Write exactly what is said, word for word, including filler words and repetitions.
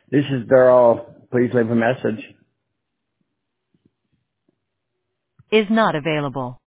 This is Daryl. Please leave a message. Is not available.